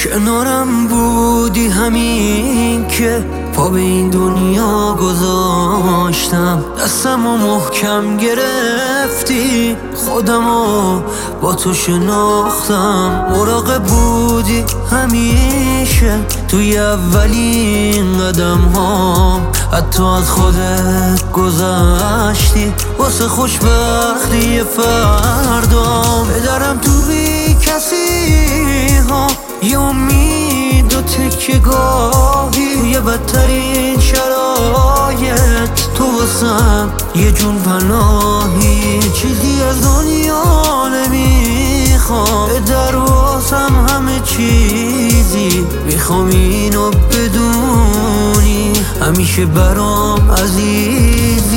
کنارم بودی همین که پا به این دنیا گذاشتم، دستمو محکم گرفتی، خودمو با تو شناختم. مراقب بودی همیشه توی اولین قدم ها، حتی از خودت گذشتی واسه خوشبختی فردام. بدرم تو بی کسی ها، یه امید و تکیه گاهی، یه بدترین شرایط تو واسم یه جون پناهی. چیزی از دنیا نمیخوام، در واسم همه چیزی، میخوام اینو بدونی همیشه برام عزیزی.